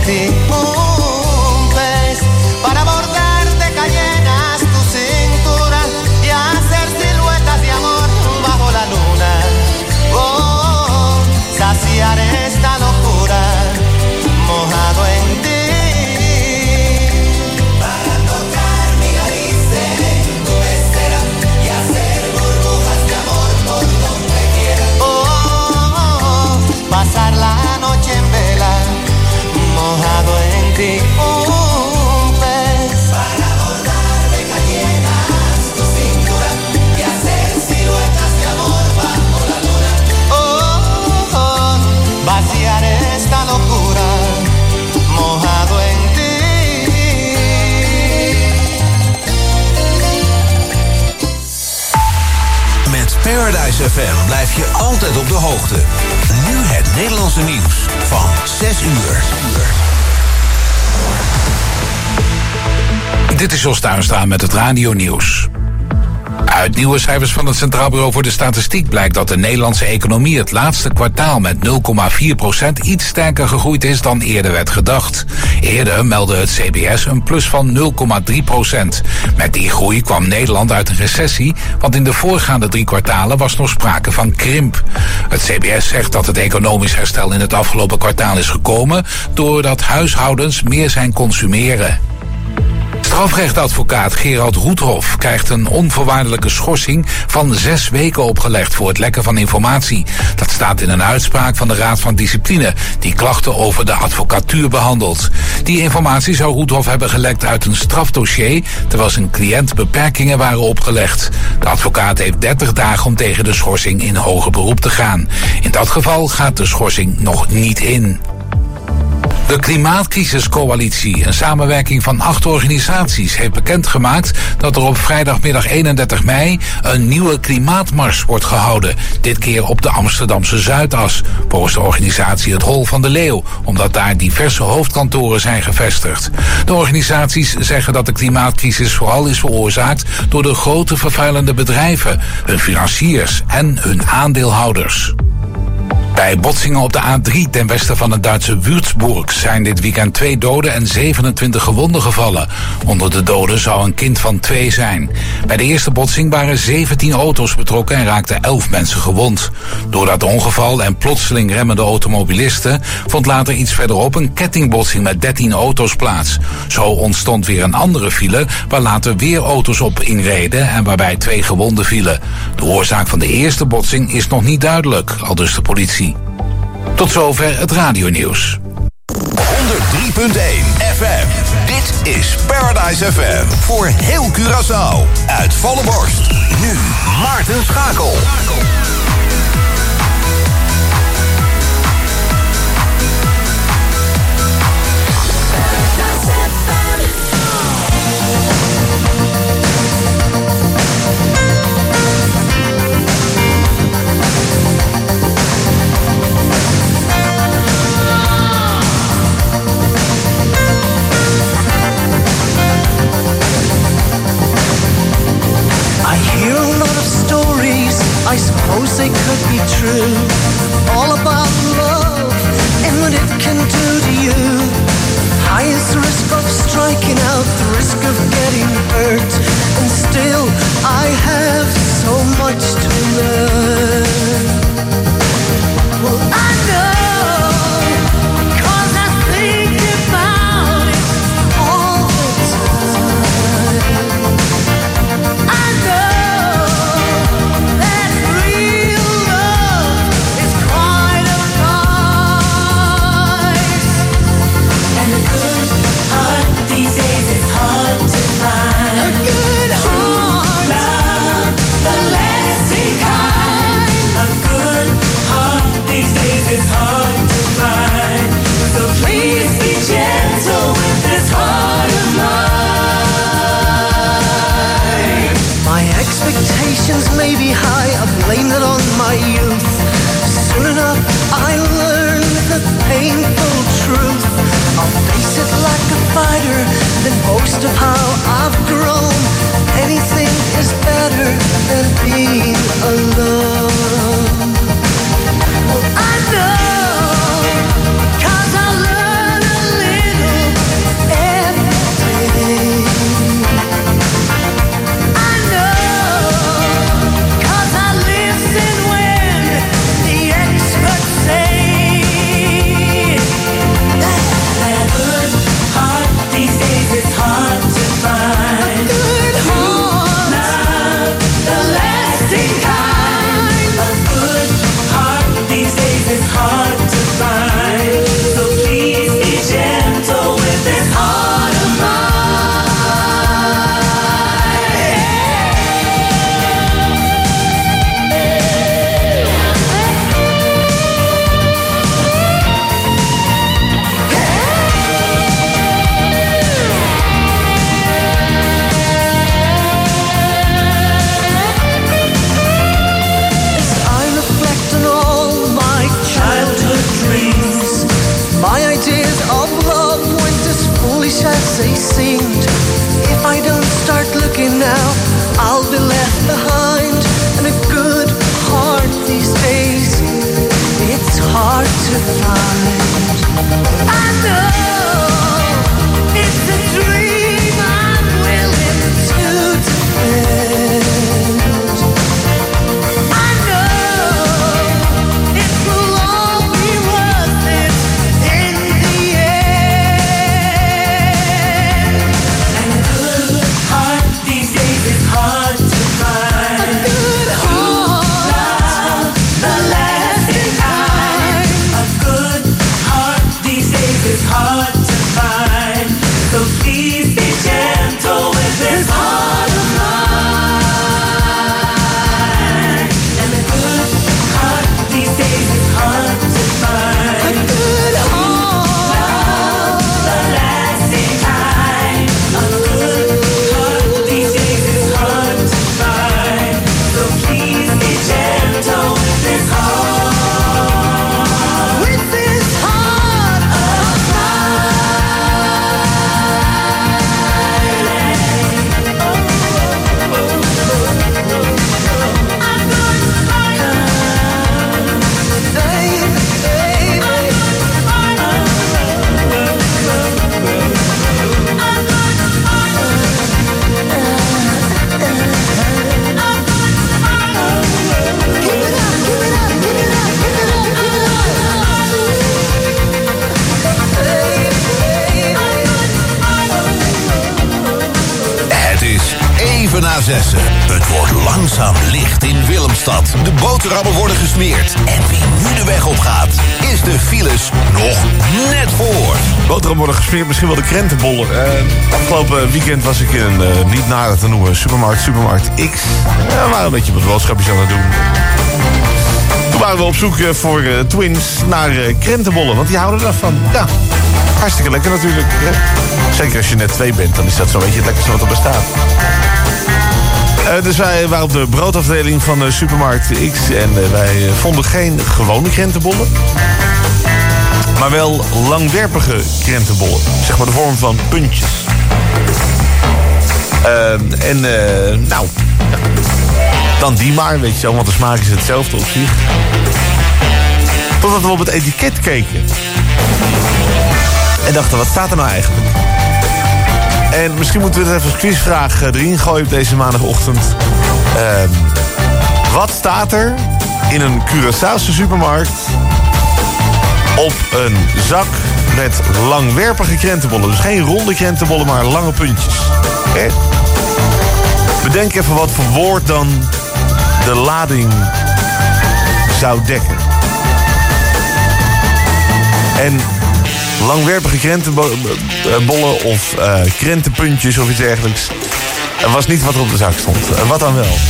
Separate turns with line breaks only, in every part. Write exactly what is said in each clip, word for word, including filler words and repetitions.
en ti un pez para bordarte cayenas tu cintura y hacer siluetas de amor bajo la luna. Oh, saciar esta locura mojado en ti. Para tocar mi nariz en tu pecera y hacer burbujas de amor por donde quiera. Oh, oh, oh, pasar la noche en vela mojado en ti. Un pez para bordar de cayenas tu cintura y hacer siluetas de amor bajo la luna. Oh, oh, vaciar esta locura mojado en ti.
Met Paradise F M blijf je altijd op de hoogte. Nu het Nederlandse nieuws van zes uur.
Dit is Jos Tuinstra met het Radio Nieuws. Uit nieuwe cijfers van het Centraal Bureau voor de Statistiek blijkt dat de Nederlandse economie het laatste kwartaal met nul komma vier procent iets sterker gegroeid is dan eerder werd gedacht. Eerder meldde het C B S een plus van nul komma drie procent. Met die groei kwam Nederland uit een recessie, want in de voorgaande drie kwartalen was nog sprake van krimp. Het C B S zegt dat het economisch herstel in het afgelopen kwartaal is gekomen doordat huishoudens meer zijn consumeren. Strafrechtadvocaat Gerald Roethoff krijgt een onvoorwaardelijke schorsing van zes weken opgelegd voor het lekken van informatie. Dat staat in een uitspraak van de Raad van Discipline, die klachten over de advocatuur behandelt. Die informatie zou Roethoff hebben gelekt uit een strafdossier, terwijl zijn cliënt beperkingen waren opgelegd. De advocaat heeft dertig dagen om tegen de schorsing in hoger beroep te gaan. In dat geval gaat de schorsing nog niet in. De Klimaatcrisiscoalitie, een samenwerking van acht organisaties, heeft bekendgemaakt dat er op vrijdagmiddag eenendertig mei een nieuwe klimaatmars wordt gehouden. Dit keer op de Amsterdamse Zuidas, volgens de organisatie het Hol van de Leeuw, omdat daar diverse hoofdkantoren zijn gevestigd. De organisaties zeggen dat de klimaatcrisis vooral is veroorzaakt door de grote vervuilende bedrijven, hun financiers en hun aandeelhouders. Bij botsingen op de A drie ten westen van het Duitse Würzburg zijn dit weekend twee doden en zevenentwintig gewonden gevallen. Onder de doden zou een kind van twee zijn. Bij de eerste botsing waren zeventien auto's betrokken en raakten elf mensen gewond. Door dat ongeval en plotseling remmende automobilisten vond later iets verderop een kettingbotsing met dertien auto's plaats. Zo ontstond weer een andere file waar later weer auto's op inreden en waarbij twee gewonden vielen. De oorzaak van de eerste botsing is nog niet duidelijk, aldus de politie. Tot zover het radionieuws.
honderd drie punt één F M. Dit is Paradise F M. Voor heel Curaçao. Uit volle borst. Nu Maarten Schakel.
I suppose they could be true, all about love and what it can do to you. Highest risk of striking out, the risk of getting hurt, and still I have so much to learn. Well, I know, 'cause I think about it all the time. I know expectations may be high, I blame it on my youth. Soon enough I learned the painful truth. I'll face it like a fighter, then boast of how I've grown. Anything is better than being alone. Well, I know, 'cause I learned to live dreams. My ideas of love went as foolish as they seemed. If I don't start looking now, I'll be left behind. And a good heart these days, it's hard to find. I know it's a dream I'm willing to defend. I know it will all be worth it in the end.
And a good heart these days is hard to find.
A good heart, the lasting kind.
A good heart these days is hard to find. So please be gentle with this heart of mine. And a good heart these days is hard to find.
A good heart,
The lasting kind. A good heart these days is hard to find. So please be gentle with this heart.
with this heart of
Het is even na zessen. Het wordt langzaam licht in Willemstad. De boterhammen worden gesmeerd. En wie nu de weg op gaat, is de files nog net voor.
Boterham worden gesmeerd, misschien wel de krentenbollen. Uh, afgelopen weekend was ik in een uh, niet nader te noemen supermarkt, Supermarkt X. Ja, we waren een beetje wat boodschapjes aan het doen. Toen waren we op zoek uh, voor uh, twins naar uh, krentenbollen, want die houden ervan. Ja, hartstikke lekker natuurlijk. Hè? Zeker als je net twee bent, dan is dat zo weet je het lekkerste wat er bestaat. Uh, dus wij waren op de broodafdeling van de Supermarkt X en uh, wij uh, vonden geen gewone krentenbollen. Maar wel langwerpige krentenbollen. Zeg maar de vorm van puntjes. Uh, en uh, nou, ja. Dan die maar, weet je wel, want de smaak is hetzelfde op zich. Totdat we op het etiket keken. En dachten, wat staat er nou eigenlijk? En misschien moeten we het even als quizvraag erin gooien op deze maandagochtend. Uh, wat staat er in een Curaçaose supermarkt op een zak met langwerpige krentenbollen? Dus geen ronde krentenbollen, maar lange puntjes. Okay. Bedenk even wat voor woord dan de lading zou dekken. En langwerpige krentenbollen of uh, krentenpuntjes of iets dergelijks. Dat was niet wat er op de zak stond. Uh, wat dan wel?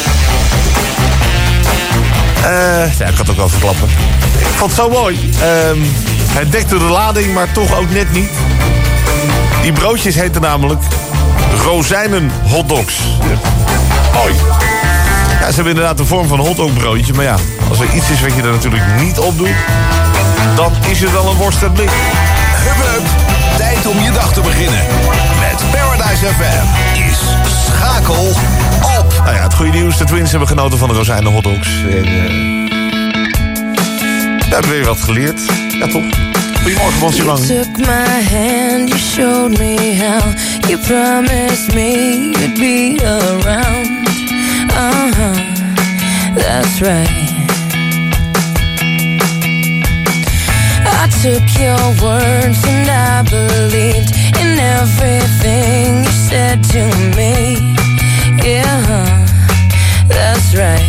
Uh, ja, ik kan het ook wel verklappen. Ik vond het zo mooi. Uh, het dekte de lading, maar toch ook net niet. Die broodjes heten namelijk rozijnen hotdogs. Mooi. Ja, ze hebben inderdaad de vorm van een hotdogbroodje. Maar ja, als er iets is wat je er natuurlijk niet op doet, dan is het wel een worst en blik.
Hup, hup. Tijd om je dag te beginnen. Met Paradise F M is Schakel op.
Nou ja, het goede nieuws. De twins hebben genoten van de rozijnen hotdogs. En, uh, we hebben weer wat geleerd. Ja, toch? Goedemorgen, Bonsie Lang.
You took my hand, you showed me how. You promised me you'd be around. Uh-huh, that's right. I took your words and I believed in everything you said to me. Yeah, that's right.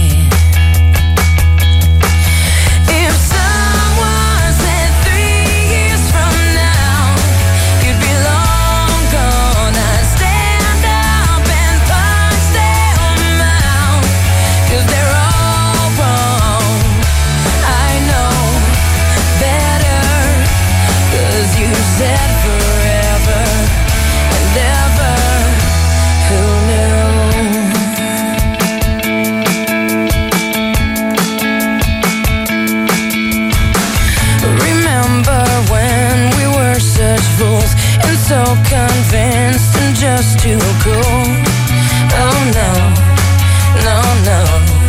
so convinced and just too cool. Oh no, no, no.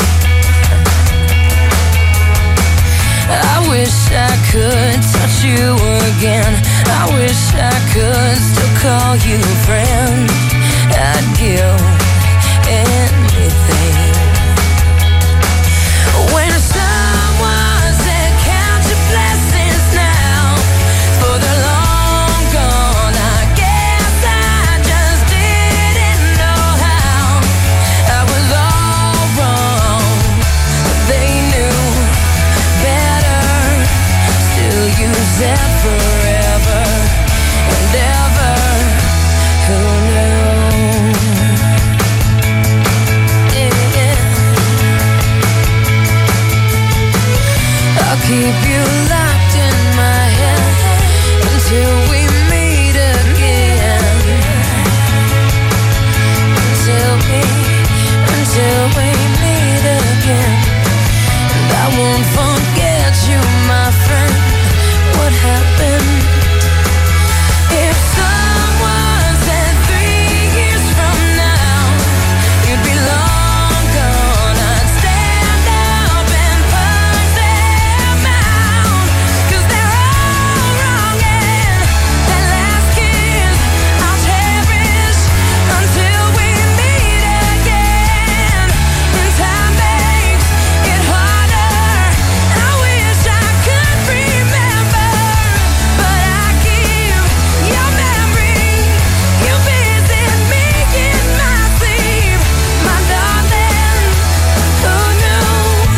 I wish I could touch you again. I wish I could still call you friend. I'd give anything. When someone said count your blessings now, for the long gone, I guess I just didn't know how. I was all wrong, but they knew better. Still use that forever and ever. Who knew? Yeah, yeah. I'll keep you locked in my head until we meet again. Until we, until we meet again. And I won't forget you, my friend. What happened? If someone said three years from now you'd be long gone, I'd stand up and punch them out, 'cause they're all wrong, and that last kiss I'll cherish until we meet again. And time makes it harder. I wish I could remember, but I keep your memory. You visit me in my sleep, my darling. Who knew?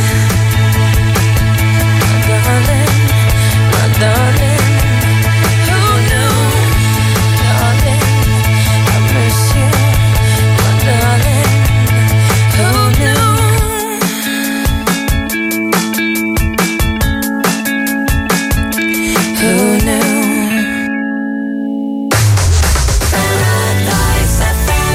My darling, my darling. Who knew? Darling, I miss you, my darling. Who knew? Who knew? Paradise F M.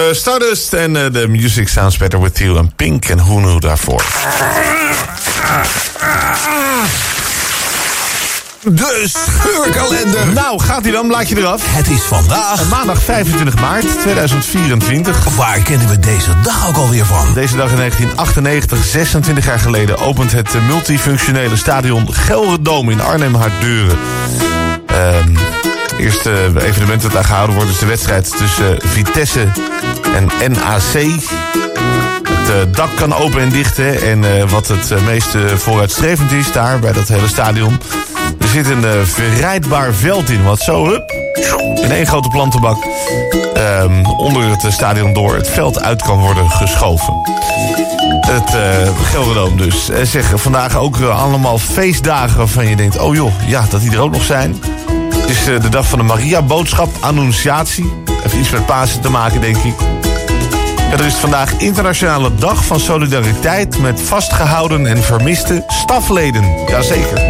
Stardust en uh, The Music Sounds Better With You en Pink en Who Knew daarvoor.
De scheurkalender.
Nou, gaat hij dan? Laat je eraf.
Het is vandaag.
Maandag vijfentwintig maart tweeduizend vierentwintig.
Waar kennen we deze dag ook alweer van?
Deze dag in negentien achtennegentig, zesentwintig jaar geleden, opent het multifunctionele stadion Gelredome in Arnhem haar deuren. Um, eerste evenement dat daar gehouden wordt is de wedstrijd tussen Vitesse en N A C. Het uh, dak kan open en dichten. En uh, wat het uh, meest uh, vooruitstrevend is daar bij dat hele stadion, er zit een uh, verrijdbaar veld in, wat zo hup, in één grote plantenbak um, onder het uh, stadion door het veld uit kan worden geschoven. Het uh, Gelredome dus. En zeggen vandaag ook uh, allemaal feestdagen waarvan je denkt, oh joh, ja, dat die er ook nog zijn. Het is uh, de dag van de Maria-boodschap, Annunciatie. Even iets met Pasen te maken, denk ik. Er is vandaag internationale dag van solidariteit met vastgehouden en vermiste stafleden. Jazeker.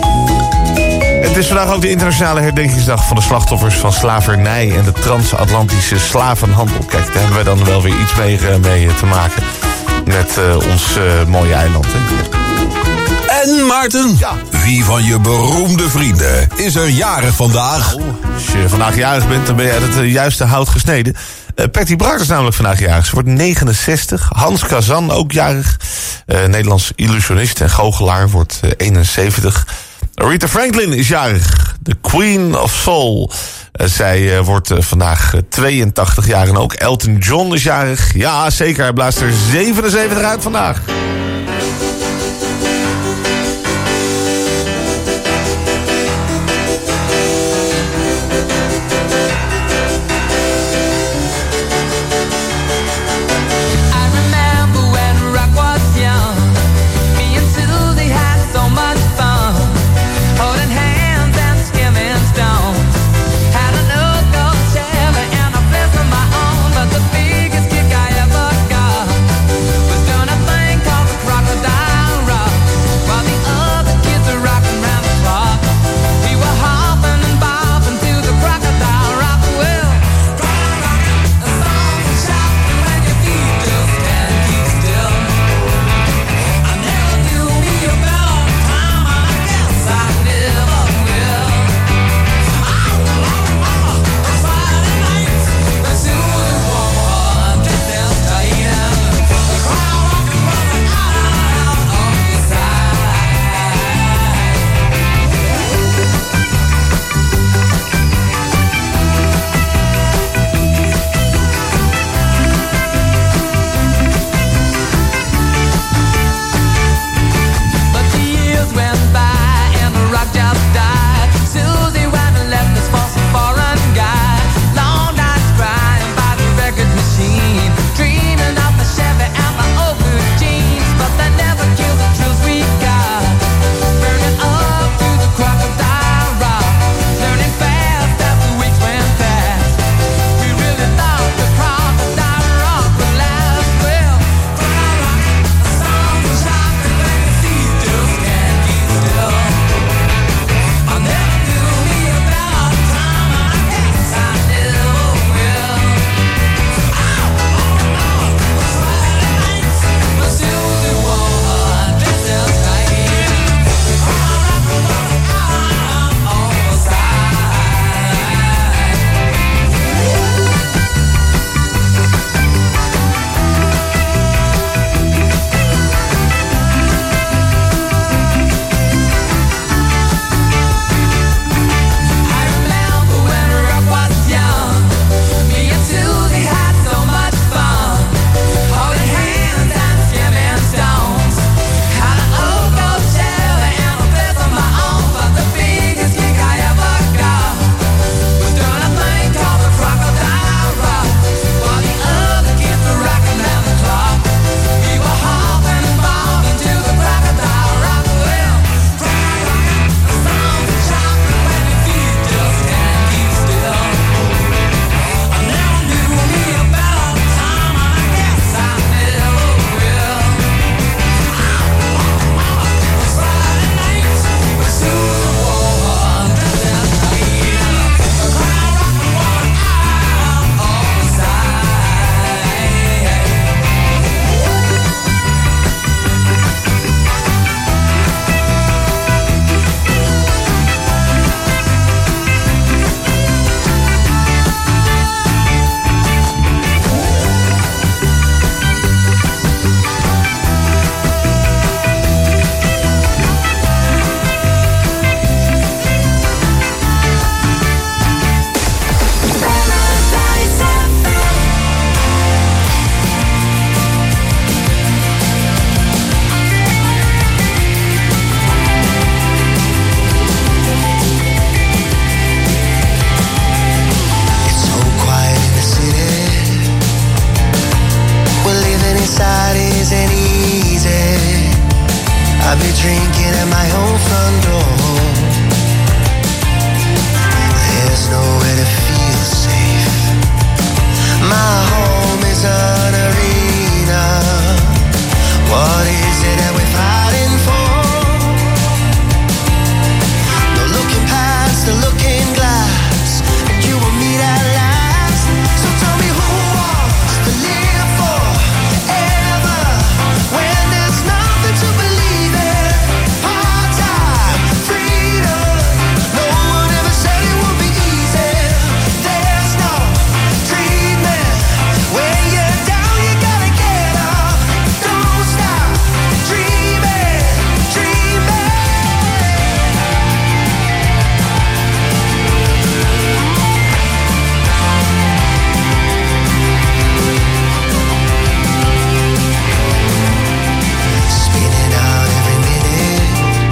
Het is vandaag ook de internationale herdenkingsdag van de slachtoffers van slavernij en de transatlantische slavenhandel. Kijk, daar hebben wij dan wel weer iets mee, mee te maken met uh, ons uh, mooie eiland. Hè?
En Maarten,
ja.
Wie van je beroemde vrienden is er jarig vandaag?
Oh, als je vandaag jarig bent, dan ben je uit het uh, juiste hout gesneden. Uh, Patty Bart is namelijk vandaag jarig. Ze wordt negenenzestig. Hans Kazan ook jarig. Uh, Nederlands illusionist en goochelaar wordt uh, eenenzeventig. Aretha Franklin is jarig. The Queen of Soul. Uh, zij uh, wordt uh, vandaag uh, tweeëntachtig jaar. En ook Elton John is jarig. Ja, zeker. Hij blaast er zevenenzeventig uit vandaag.
Biggest kick I ever got was doing a thing called the
drinking at my own front door. There's nowhere to feel safe. My home is an arena. What is it that we're fighting for? No looking past the looking glass, and you will meet at last. So tell me who wants to live forever when there's nothing to believe in. Part-time freedom. No one ever said it would be easy. There's no treatment. When you're down, you gotta get up. Don't stop dreaming, dreaming. Spinning out every minute,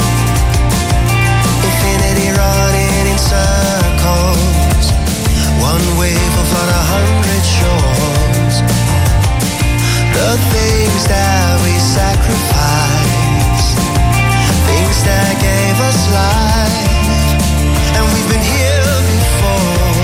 infinity running in circles. One wave of on a hundred shores. The things that we sacrificed, things that gave us life, and we've been here before.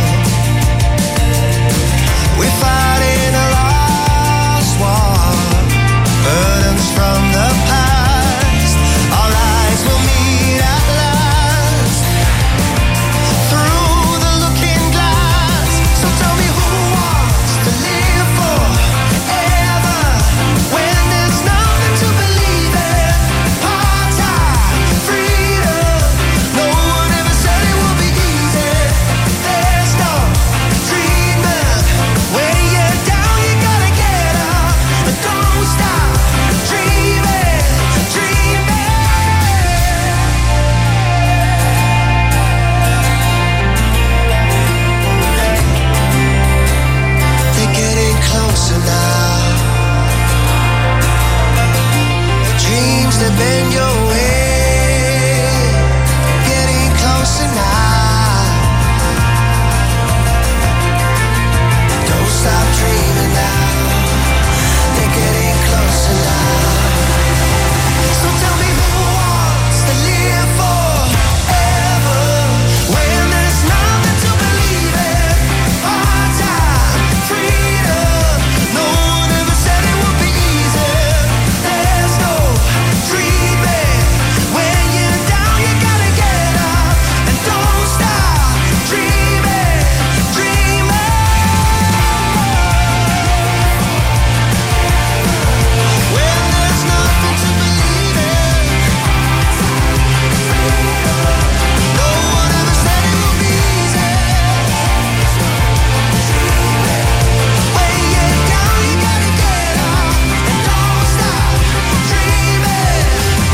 We're fighting a lost war, burdens from the past. Our eyes will meet at last through the looking glass. So tell me who wants to live forever when there's nothing to believe in. Part-time freedom. No one ever said it would be easy. There's no treatment. When you're down, you gotta get up. But don't stop dreaming, dreaming. They're getting closer now. The dreams that bend your way, getting closer now. Don't stop dreaming now. They're getting closer now. So tell me who wants to live forever when there's nothing to believe in. Part-time freedom. No one ever said it would be easy. There's no treatment. When you're down, you gotta get up. And don't stop dreaming, dreaming. When there's nothing to believe in. No one ever said it would be easy. When you're down, you gotta get up. And don't stop dreaming,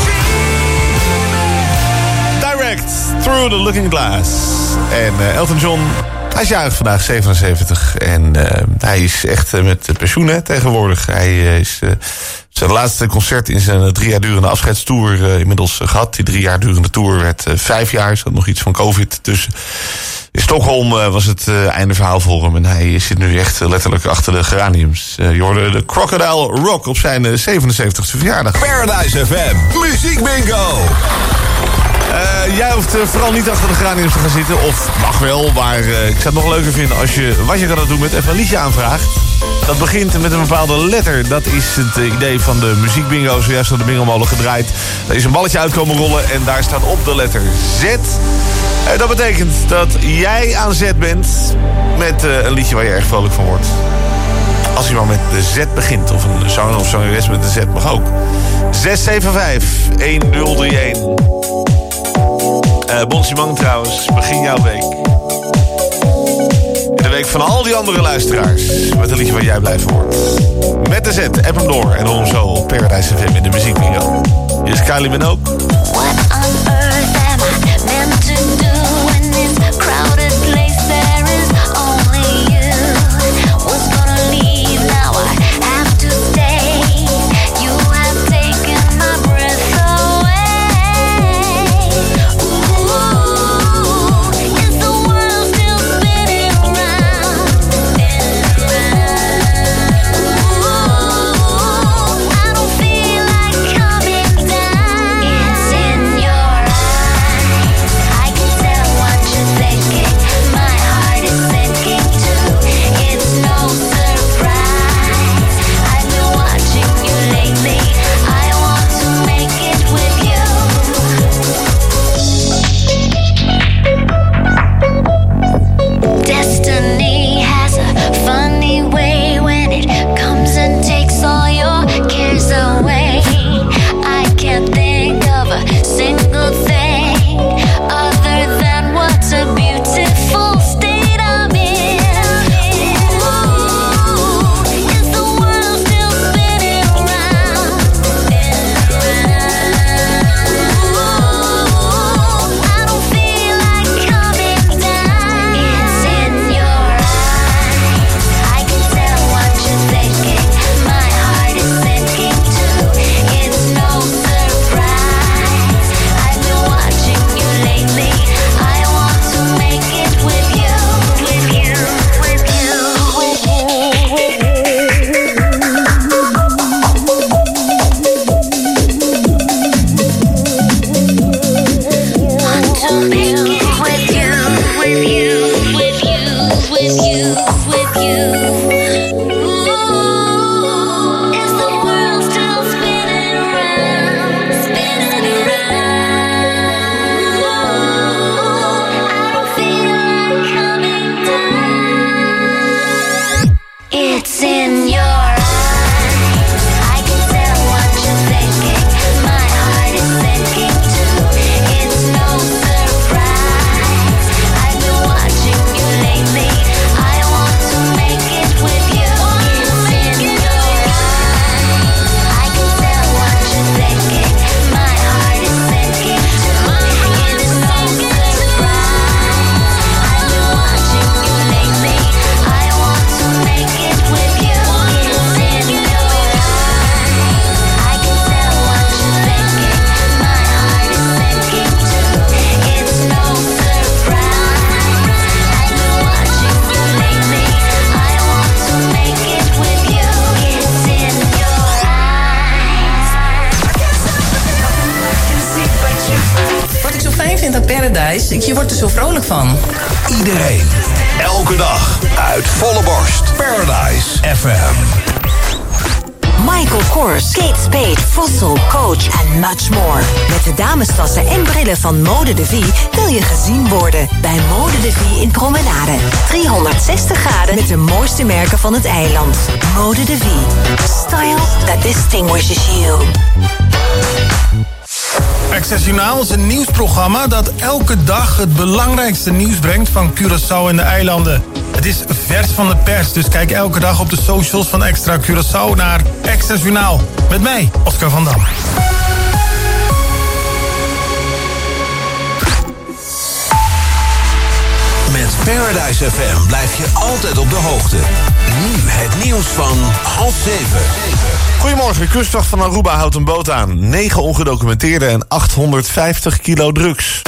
dreaming.
Direct, Through the Looking Glass. En eh, Elton John, hij is jarig vandaag, zevenenzeventig. En eh, hij is echt eh, met pensioen hè, tegenwoordig. Hij eh, is eh, zijn laatste concert in zijn drie jaar durende afscheidstour eh, inmiddels eh, gehad. Die drie jaar durende tour werd eh, vijf jaar. Er zat nog iets van COVID tussen. In Stockholm eh, was het eh, einde verhaal voor hem. En hij zit nu echt eh, letterlijk achter de geraniums. Eh, je hoorde de Crocodile Rock op zijn eh, zevenenzeventigste verjaardag.
Paradise F M, Muziek Bingo.
Eh, jij hoeft eh, vooral niet achter de geraniums te gaan zitten. Of mag wel, maar eh, ik zou het nog leuker vinden als je wat je kan doen met even een liedje aanvraagt. Dat begint met een bepaalde letter. Dat is het eh, idee van de Muziek Bingo. Zojuist door de bingomolen gedraaid. Er is een balletje uitkomen rollen en daar staat op de letter Z. Eh, dat betekent dat jij aan zet bent met eh, een liedje waar je erg vrolijk van wordt. Als iemand met de Z begint, of een zanger of zangeres met de Z mag ook. zes zeven vijf een nul drie een. Uh, Bonsie Mang trouwens, begin jouw week. In de week van al die andere luisteraars. Met een liedje waar jij blij van wordt. Met de Z, app hem door en hoor hem zo op Paradise F M in de Muziek Bingo. Hier is Kylie Minogue.
What on earth am I meant to do in this crowded place? There is only you. Was gonna leave, now I have to stay. You have taken my breath away. Ooh, is the world still spinning round, spinning round? Ooh, I don't feel like coming down. It's
bent aan Paradise. Je wordt er zo vrolijk van.
Iedereen, elke dag, uit volle borst. Paradise F M.
Michael Kors, Kate Spade, Fossil, Coach en much more. Met de damestassen en brillen van Mode de Vie wil je gezien worden bij Mode de Vie in Promenade. driehonderdzestig graden met de mooiste merken van het eiland. Mode de Vie. Style that distinguishes you.
Access Journaal is een nieuwsprogramma dat elke dag het belangrijkste nieuws brengt van Curaçao en de eilanden. Het is vers van de pers, dus kijk elke dag op de socials van Extra Curaçao naar Access Journaal. Met mij, Oscar van Dam.
Met Paradise F M blijf je altijd op de hoogte. Nu het nieuws van half zeven.
Goedemorgen, de kustwacht van Aruba houdt een boot aan. negen ongedocumenteerde en achthonderdvijftig kilo drugs.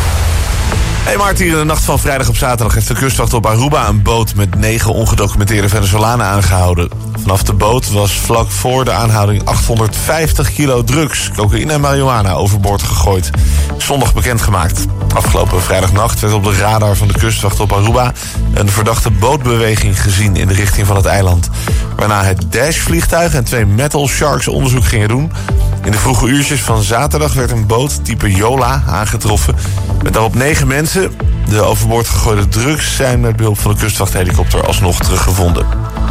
Hey Maarten, hier in de nacht van vrijdag op zaterdag heeft de kustwacht op Aruba een boot met negen ongedocumenteerde Venezolanen aangehouden. Vanaf de boot was vlak voor de aanhouding achthonderdvijftig kilo drugs, cocaïne en marihuana overboord gegooid. Zondag bekendgemaakt. Afgelopen vrijdagnacht werd op de radar van de kustwacht op Aruba een verdachte bootbeweging gezien in de richting van het eiland. Waarna het Dash-vliegtuig en twee Metal Sharks onderzoek gingen doen. In de vroege uurtjes van zaterdag werd een boot type Yola aangetroffen met daarop negen mensen. De overboord gegooide drugs zijn met behulp van de kustwachthelikopter alsnog teruggevonden.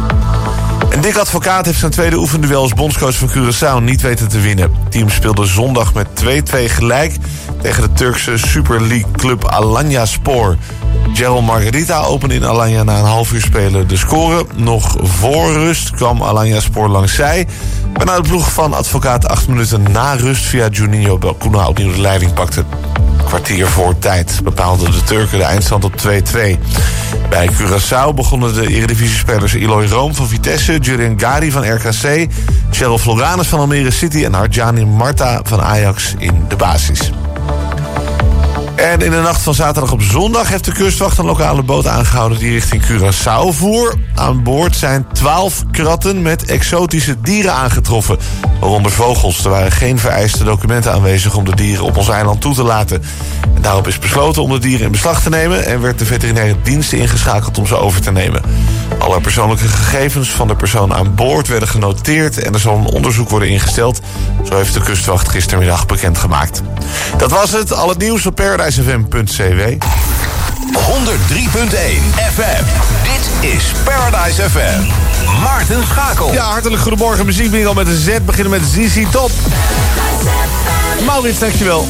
En Dick Advocaat heeft zijn tweede oefenduel als bondscoach van Curaçao niet weten te winnen. Het team speelde zondag met twee-twee gelijk tegen de Turkse Super League club Alanyaspor. Gerald Margarita opende in Alanya na een half uur spelen de score. Nog voor rust kwam Alanyaspor langs zij, waarna de ploeg van Advocaat acht minuten na rust via Juninho Belcuna opnieuw de leiding pakte. Kwartier voor tijd bepaalden de Turken de eindstand op twee-twee. Bij Curaçao begonnen de Eredivisie-spelers Eloy Room van Vitesse, Julian Gari van R K C, Cheryl Floranus van Almere City en Harjani Marta van Ajax in de basis. En in de nacht van zaterdag op zondag heeft de kustwacht een lokale boot aangehouden die richting Curaçao voer. Aan boord zijn twaalf kratten met exotische dieren aangetroffen, waaronder vogels. Er waren geen vereiste documenten aanwezig om de dieren op ons eiland toe te laten. En daarop is besloten om de dieren in beslag te nemen en werd de veterinaire dienst ingeschakeld om ze over te nemen. Alle persoonlijke gegevens van de persoon aan boord werden genoteerd en er zal een onderzoek worden ingesteld. Zo heeft de kustwacht gistermiddag bekendgemaakt. Dat was het, al het nieuws op paradise f m punt c w.
honderd drie punt één F M. Dit is Paradise F M. Maarten Schakel.
Ja, hartelijk goedemorgen. Muziek begint al met een Z. Beginnen met Z Z Top. Maurits, dankjewel.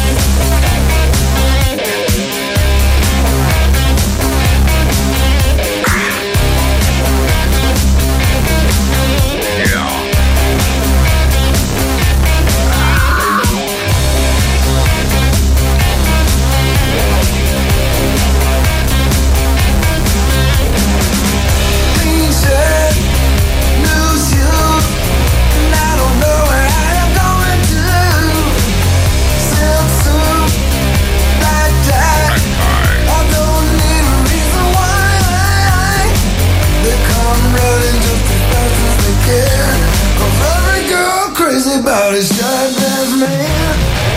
About his goddamn man.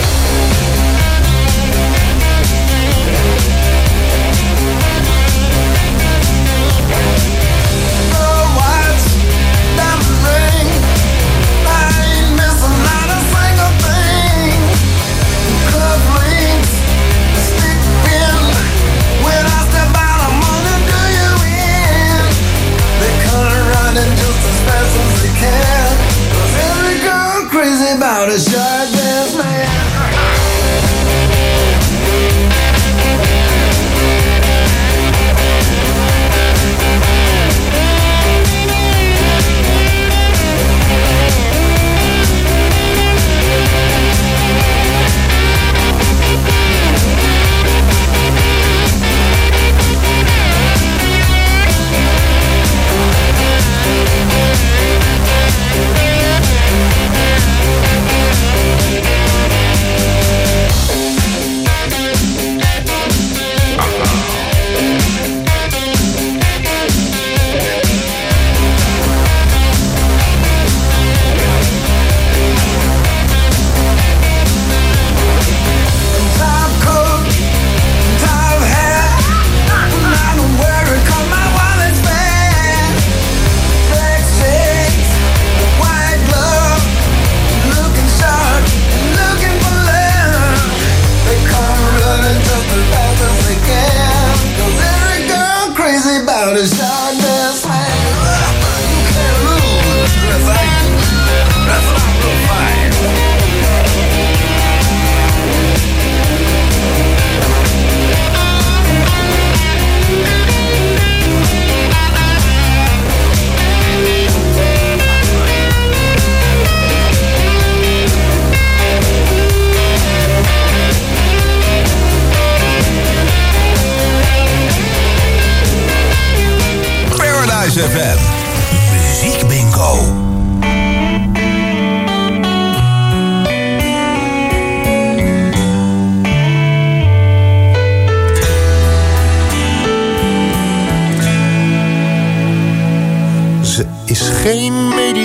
The white diamond ring, I ain't missing not a single thing. Cuff links, stick pin, when I step out I'm gonna do you in. They come running just as fast as they can. Every girl crazy about a shy dance man.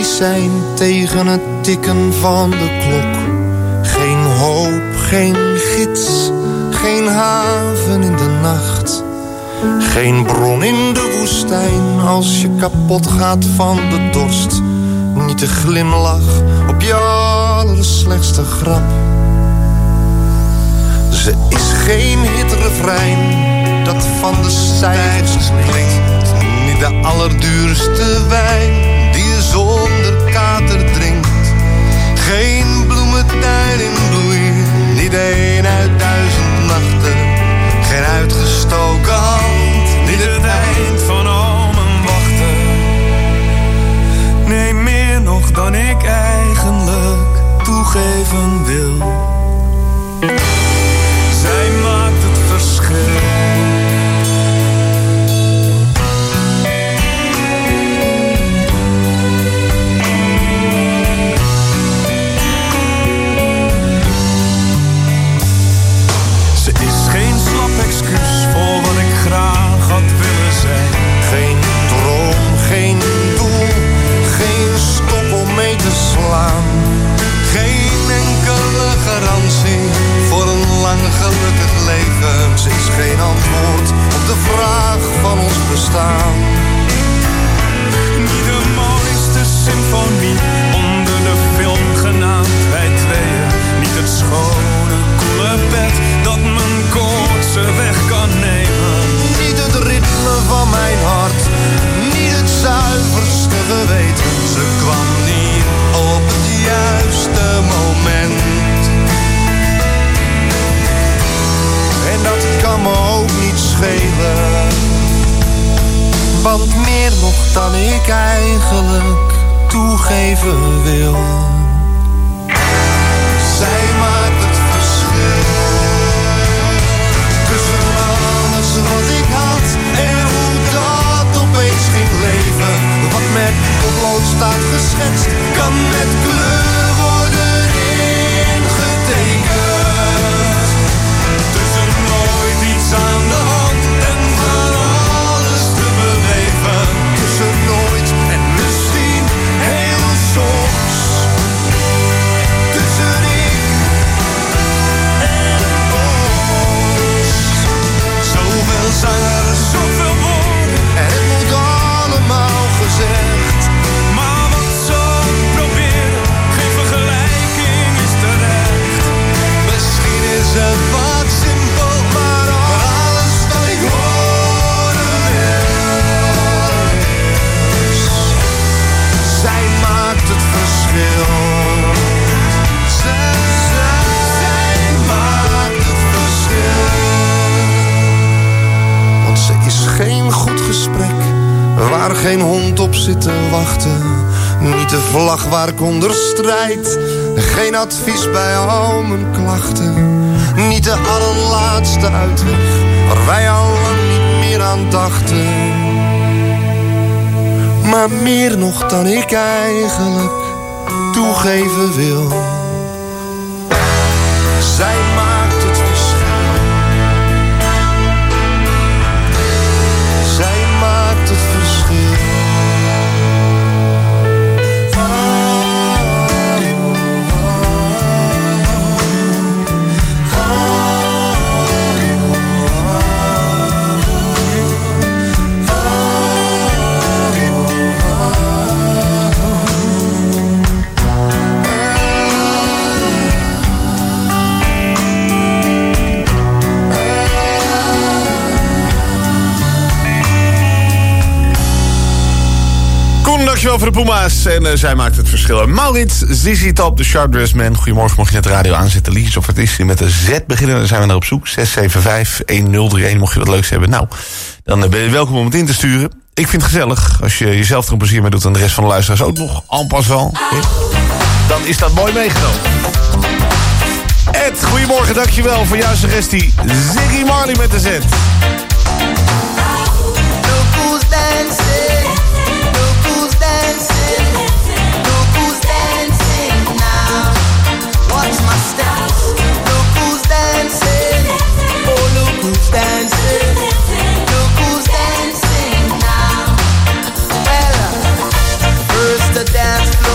zijn tegen het tikken van de klok. Geen hoop, geen gids, geen haven in de nacht. Geen bron in de woestijn als je kapot gaat van de dorst. Niet de glimlach op je allerslechtste grap. Ze is geen hitrefrein dat van de stijgers klinkt. Niet de allerduurste wijn die je zonder kater drinkt. Geen bloementuin in bloei, niet een uit duizend nachten. Geen uitgestoken hand, niet het eind van al mijn wachten. Nee, meer nog dan ik eigenlijk toegeven wil. Zij maakt het verschil. Ze is geen slap excuus voor wat ik graag had willen zijn. Geen droom, geen doel, geen stok om mee te slaan. Geen enkele garantie voor een lang gelukkig leven. Ze is geen antwoord op de vraag van ons bestaan. Niet de mooiste symfonie onder de film genaamd Wij Tweeën. Niet het schone, koele bed dat mijn koortsen weg kan nemen. Niet het ritme van mijn hart, niet het zuiverste geweten. Ze kwam niet op het juiste moment. En dat kan me ook niet schelen. Want meer nog dan ik eigenlijk toegeven wil. Zij maakt het verschil. Tussen alles wat ik had en hoe dat opeens ging leven. Wat met potlood staat geschetst, kan met kleur worden ingetekend. Tussen nooit iets aan de hand en van alles te beleven. Tussen nooit en misschien heel soms. Tussen ik en ons. Zoveel zangers, zoveel woorden en het moet allemaal gezegd. Maar wat zo proberen, geen vergelijking is terecht. Misschien is het wat simpel, maar alles wat ik horen is. Zij maakt het verschil. Zij, zij maakt het verschil. Want ze is geen goed gesprek waar geen hond op zit te wachten. Niet de vlag waar ik onder strijd. Geen advies bij al mijn klachten. Niet de allerlaatste uitweg waar wij al lang niet meer aan dachten. Maar meer nog dan ik eigenlijk toegeven wil. Zij maakt het verschil. Zij maakt het verschil.
Dankjewel voor de Puma's. En uh, zij maakt het verschil. Maurits, Z Z Top, de Sharp Dressed Man. Goedemorgen, mocht je net de radio aanzetten. Liedjes of artiesten met een Z beginnen. Dan zijn we naar op zoek. zes zeven vijf een nul drie een. Mocht je wat leuks hebben. Nou, dan uh, ben je welkom om het in te sturen. Ik vind het gezellig. Als je jezelf er een plezier mee doet en de rest van de luisteraars ook nog. En passant. Dan is dat mooi meegenomen. Ed, goedemorgen. Dankjewel voor jouw suggestie. Ziggy Marley met de Z.
Look who's dancing. Look who's dancing. Look who's dancing now. Watch my steps. Look who's dancing. Oh, look who's dancing. Look who's dancing now. Well, first the dance floor.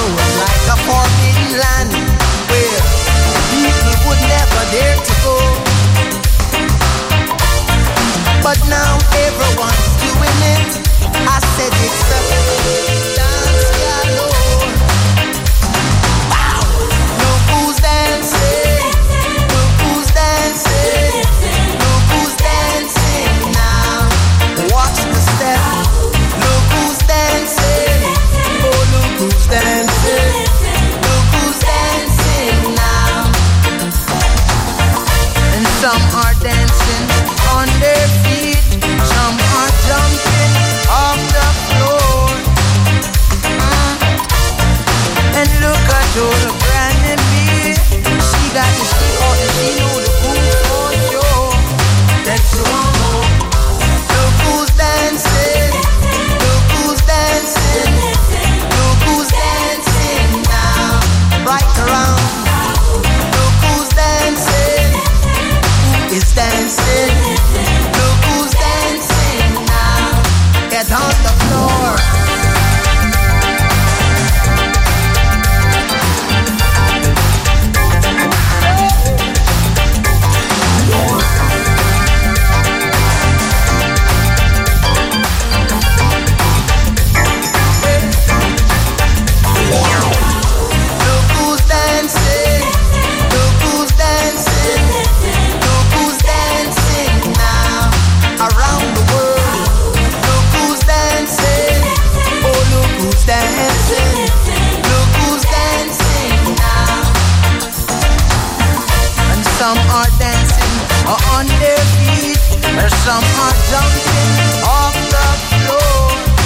some are dancing on their feet, or some are jumping off the floor.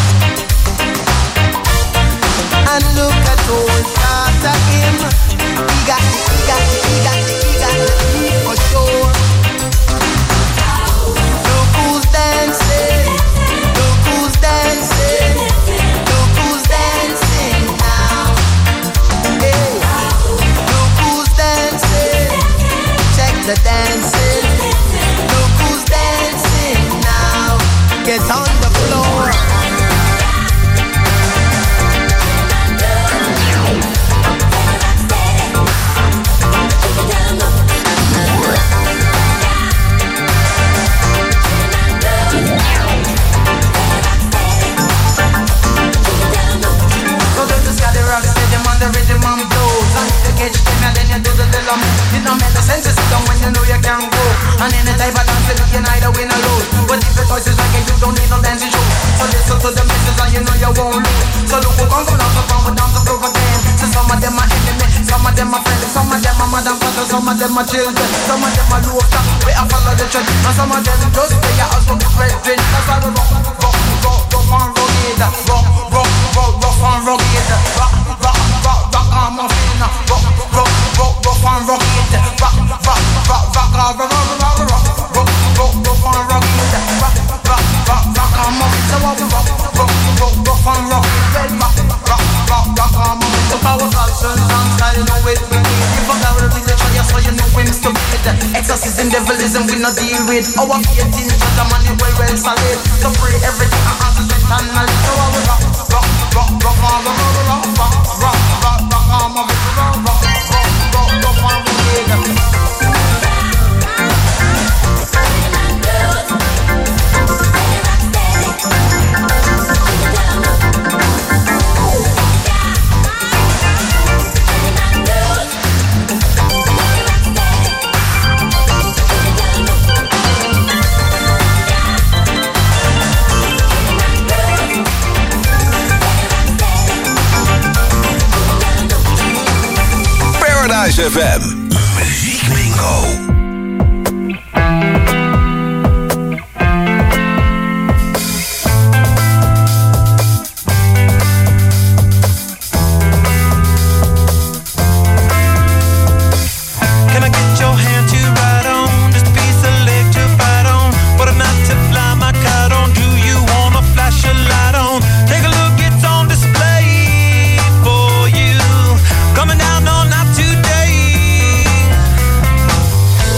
And look at old Tata him, he got the, he got the, he got the, he got the beat for sure. Look who's dancing, look who's dancing, look who's dancing now. Hey, look who's dancing, check the dancing. Look who's dancing now, get on the floor. The rhythm and blues, and you catch them and then you do the little. It don't make no sense to sit down when you know you can't go. And any type of dance you can either win or lose. But if your choice is like it, you don't need no dancing shoes. So listen to the message and you know you won't lose. So look who comes from down the front with down to prove again. So some of them are enemy, some of them are friends, some of them are mother father, some of them are children, some of them are low stuff. We are follow the trend, and some of them just stay your house with the brethren. That's why we rock, rock, rock, rock and rugged, rock, rock, rock, rock and rugged, rock, rock. Rock, rock, I'm a fin. Rock, rock, rock, rock, and rock it. Rock, rock, rock, rock, rock, rock, rock, rock, rock, rock, rock, rock, and rock it. Rock, rock, rock, rock, I'm a fin. So rock, rock, rock, rock, rock, and rock it. Rock, rock, rock, rock, I'm a fin. So power culture and style, you know it we need. If I got a religion, yes, so you know when to be it. Exorcism, devilism, we not deal with. Our faith in the money well, well solid. So free everything, I have to spend and knowledge. So I will rock, rock, rock, rock, rock, rock, rock, rock, rock, rock. Rock, rock, I'm a bit rock, rock, rock, rock, rock, I'm a big.
Paradise F M, Muziek Bingo.
Coming down on not today.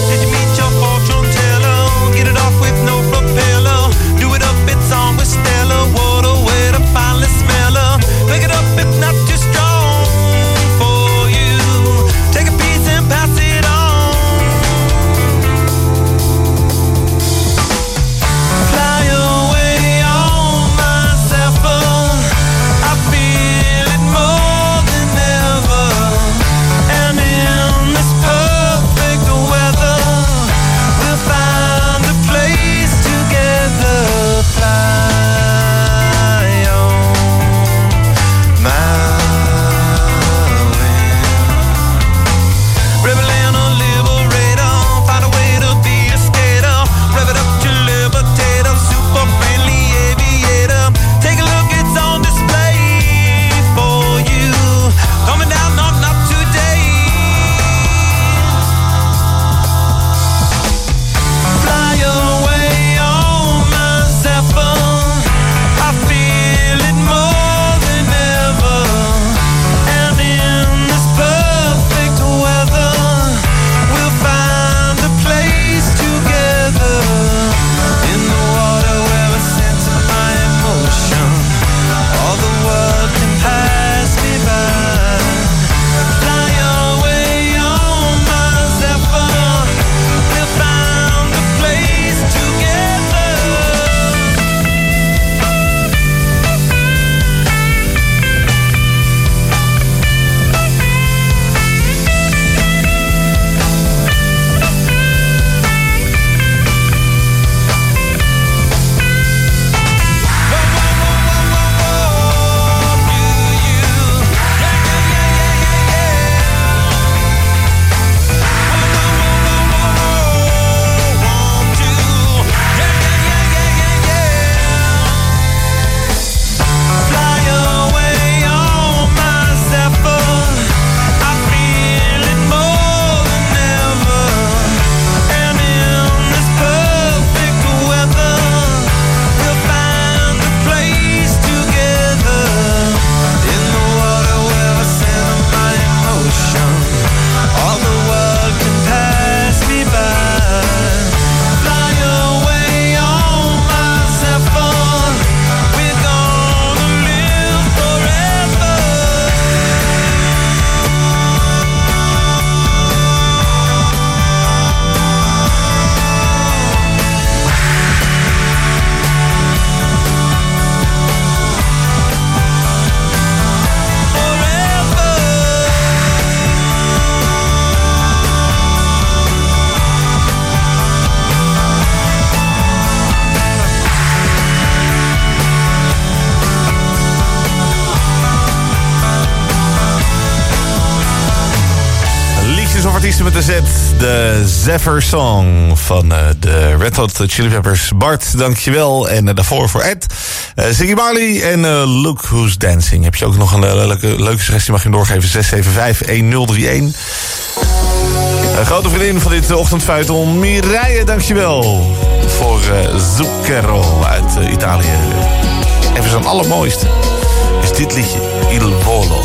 is of artiesten met de Z. De Zephyr Song van uh, de Red Hot Chili Peppers. Bart, dankjewel. En uh, daarvoor voor Ed. Uh, Ziggy Marley en uh, Look Who's Dancing. Heb je ook nog een uh, leuke, leuke suggestie? Mag je hem doorgeven. zes zeven vijf een nul drie een. Een grote vriendin van dit ochtendfeuilleton. Mireille, dankjewel. Voor uh, Zucchero uit uh, Italië. Even zijn allermooiste is dit liedje. Il Volo.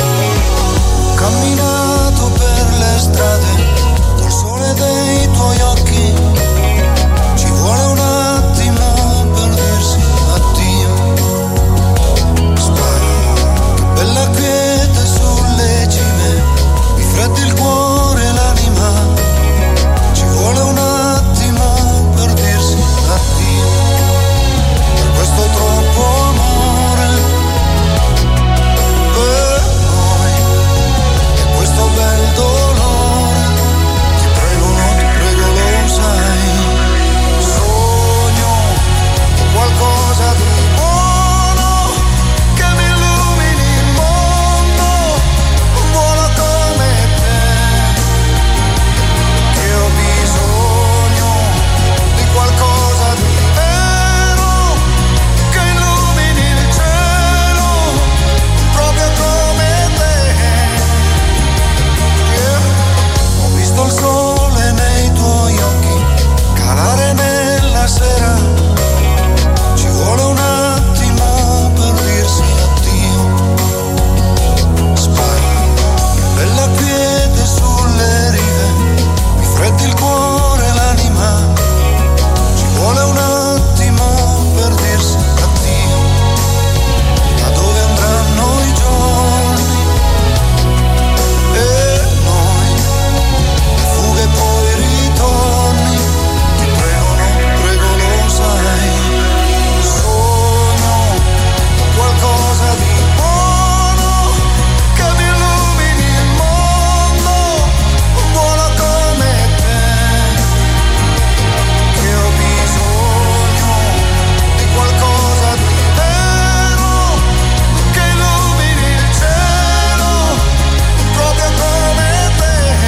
Camminato per le strade col sole dei tuoi occhi, ci vuole un attimo per dirsi addio. Spara, che bella quiete sulle cime, mi freddi il cuore e l'anima, ci vuole un attimo per dirsi addio. Per questo troppo amore per noi, e questo bel dolore, ti prego, no, ti prego, lo sai, sogno qualcosa di buono che mi illumini il mondo, buono come te, che ho bisogno di qualcosa di vero che illumini il cielo proprio come te. Ho visto il sole nei tuoi occhi calare nella sera, ci vuole un attimo per dirsi addio. Spara, bella quiete sulle rive, mi freddi il cuore e l'anima, ci vuole un attimo per dirsi addio. Da dove andranno i giorni e noi, le fughe e poi ritorni, ti prego, no, ti prego, lo sai, sogno qualcosa di buono che mi illumini il mondo, buono come te, che ho bisogno di qualcosa di vero che illumini il cielo proprio come te.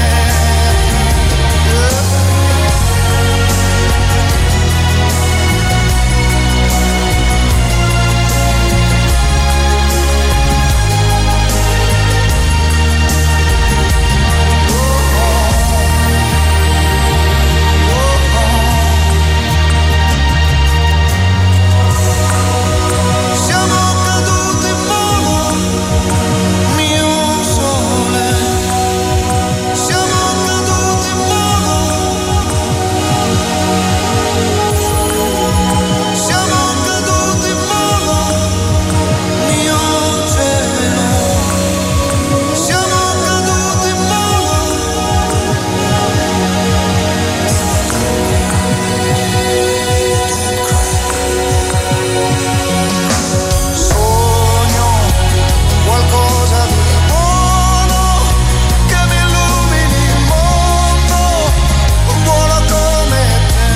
Siamo caduti in volo, mio sole, siamo caduti in volo, siamo caduti in volo, mio cielo, siamo caduti in volo. Sogno qualcosa di buono che mi illumini il mondo, buono come te,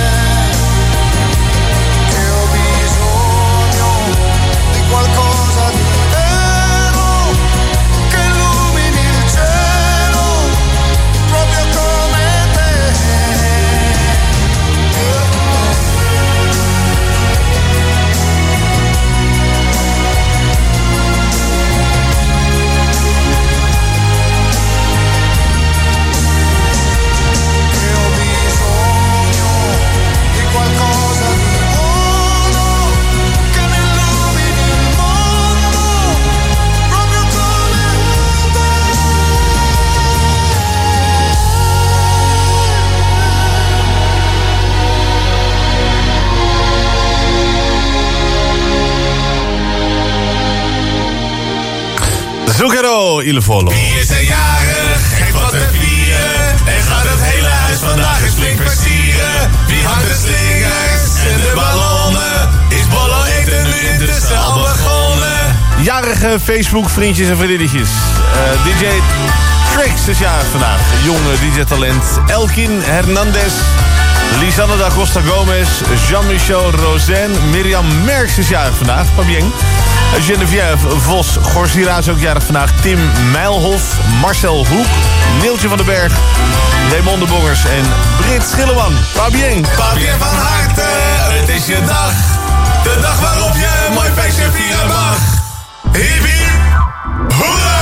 che ho bisogno di qualcosa di vero che illumini il cielo proprio come te. Che ho bisogno di qualcosa di buono che mi illumini il mondo proprio come te.
Zucchero, Il Volo.
Wie is er jarig? Geef wat te vieren. En gaat het hele huis vandaag eens flink versieren. Wie hangt de slingers en de ballonnen? Is Bollo eten nu intussen al begonnen?
Jarige Facebook vriendjes en vriendinnetjes. Uh, D J Trix is jarig vandaag. Jonge D J-talent. Elkin Hernandez. Lisanne da Costa Gomez. Jean-Michel Rosen. Mirjam Merks is jarig vandaag. Pas bien. Geneviève Vos, Gorsira is ook jarig vandaag. Tim Meilhof, Marcel Hoek, Neeltje van den Berg, Raymond de Bongers en Brit Schilleman. Fabien.
Fabien van harte, het is je dag. De dag waarop je een mooi feestje vieren mag. Hiep hiep, hoera!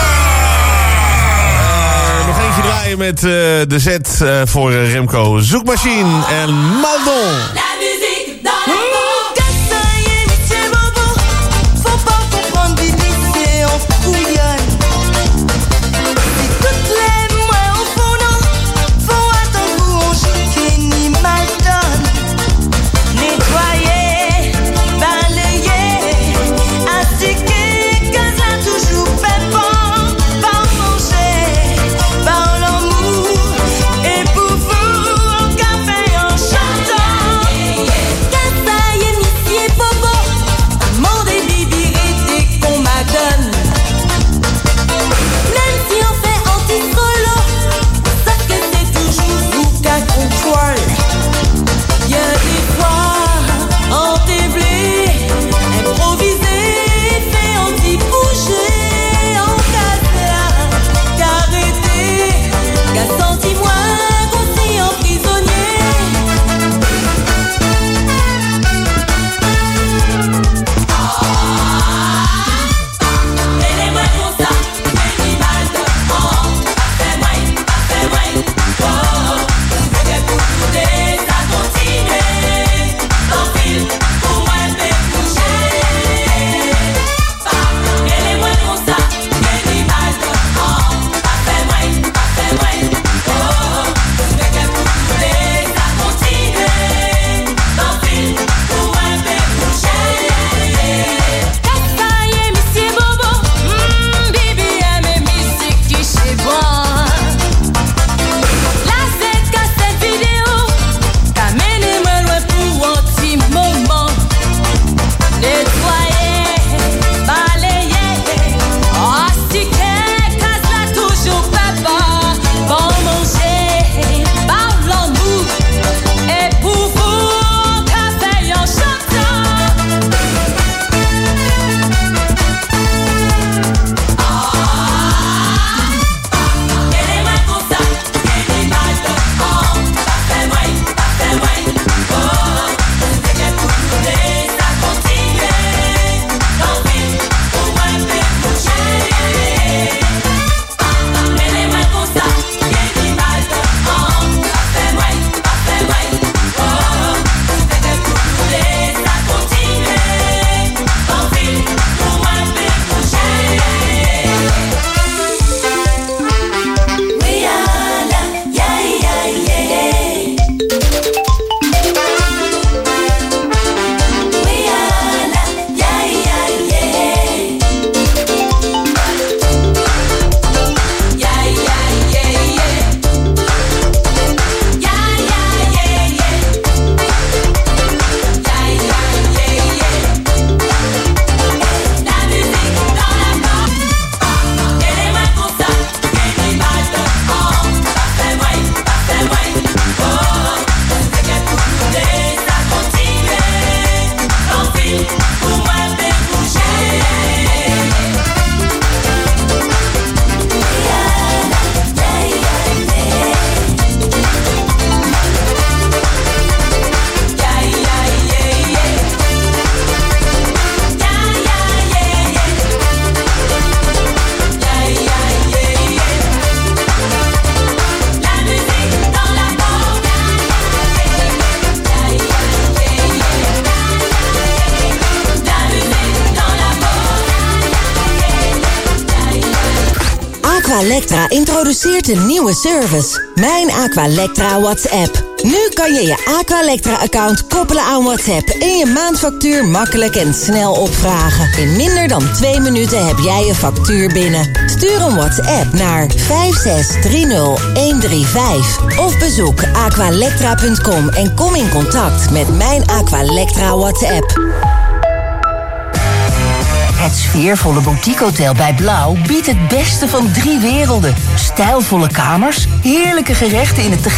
Uh, nog eentje draaien met uh, de zet uh, voor uh, Remco Zoekmachine en Maldon.
La musique dans la peau. Cassaillé, monsieur Bobo. Faut pas comprendre, Bibi, c'est en fouillonne. Si toutes les mois au fondant, faut attendre où on chique ni mal donne. Nettoyer, balayer, astiquer, cause là toujours pépant. Par manger, par l'amour, et pour vous, en café, en chantant. Cassaillé, monsieur Bobo, amour des bibirités qu'on m'adonne. Même si on fait anti-solo, sauf que c'est toujours vous qu'à contrôle. Y'a des fois entéblé, improvisé, fait anti-bouger, en casse-là, qu'arrêter, qu'a senti moi aussi en prisonnier. Et les mains comme ça, animal de hand, parfait moi, parfait moi, oh, je vais pour tout des ça continuer, sans fil, pour moi faire bouger. Et les mains comme ça, animal de hand, parfait moi, parfait moi, oh, je vais pour tout des ça continuer, sans fil, pour moi faire bouger. Cassaillé, monsieur Bobo, hum, Bibi aime musique qui chez moi. Là c'est cassette vidéo, t'amène-moi loin pour un petit moment. Nettoyer, balayer, astiquer, casse là toujours papa. Bon manger, par l'amour, et pour vous, café en chantant. Et les mains comme ça, animal de hand, parfait moi, parfait moi, oh, je vais pour tout des ça continuer, sans fil, pour moi faire bouger. Et les mains comme ça, animal de hand, parfait moi, parfait moi, oh, je vais pour tout des ça continuer, sans fil, pour moi faire bouger. Rihanna, yeah, yeah, yeah. Rihanna, yeah, yeah, yeah. Yeah, yeah, yeah, yeah. Yeah, yeah, yeah, yeah. Yeah, yeah, yeah, yeah. La musique dans la porte. Et les mains comme ça, animal de hand, parfait moi, parfait moi, oh, je vais pour tout des ça continuer, sans fil, pour moi faire bouger. Rihanna, yeah, yeah, yeah. Yeah, yeah, yeah, yeah. Yeah, yeah, yeah, yeah. Yeah, yeah, yeah, yeah. La musique dans la porte. Yeah, yeah, yeah, yeah. La musique dans la porte.
Aqualectra introduceert een nieuwe service. Mijn Aqualectra WhatsApp. Nu kan je je Aqualectra-account koppelen aan WhatsApp en je maandfactuur makkelijk en snel opvragen. In minder dan twee minuten heb jij je factuur binnen. Stuur een WhatsApp naar vijf zes drie nul een drie vijf of bezoek aqualectra punt com en kom in contact met Mijn Aqualectra WhatsApp.
Het sfeervolle boutiquehotel bij Blauw biedt het beste van drie werelden. Stijlvolle kamers, heerlijke gerechten in het te